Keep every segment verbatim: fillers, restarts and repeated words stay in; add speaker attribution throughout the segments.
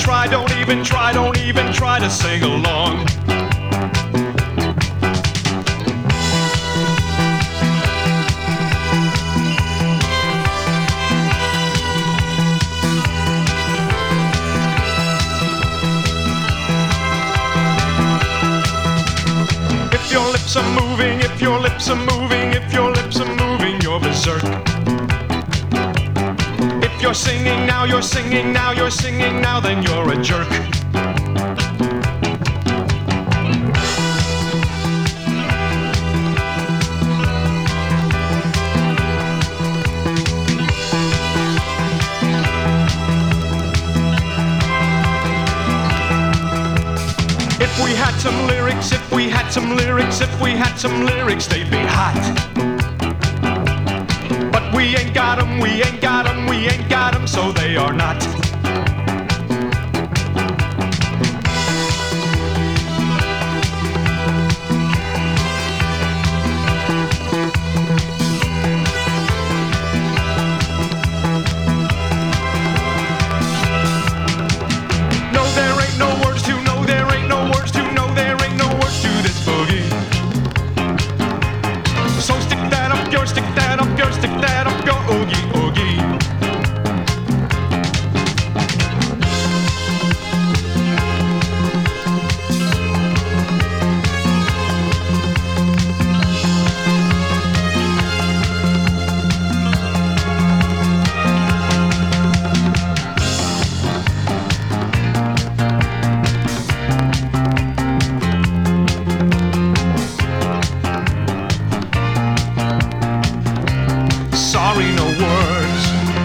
Speaker 1: try, don't even try, don't even try to sing along. If your lips are moving, if your lips are moving, if your lips are moving, you're berserk. If you're singing now, you're singing now, you're singing now, then you're a jerk. If we had some lyrics, if we had some lyrics, if we had some lyrics, they'd be hot. But we ain't got 'em, we ain't got 'em, we ain't got 'em, so they are not. No, there ain't no words to know, there ain't no words to know, there ain't no words to this boogie. So stick that up your, stick that up your, stick that up your oogie oogie. Sorry, no words.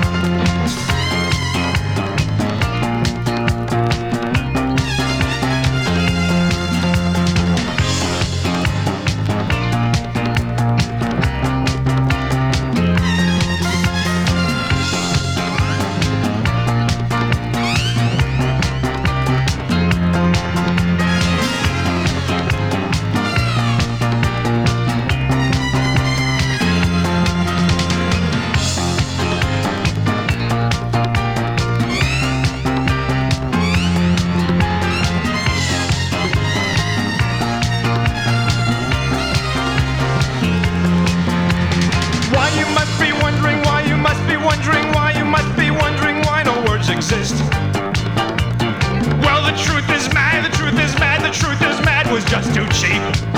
Speaker 1: Wondering why, you must be wondering why no words exist. Well, the truth is mad, the truth is mad, the truth is mad was just too cheap.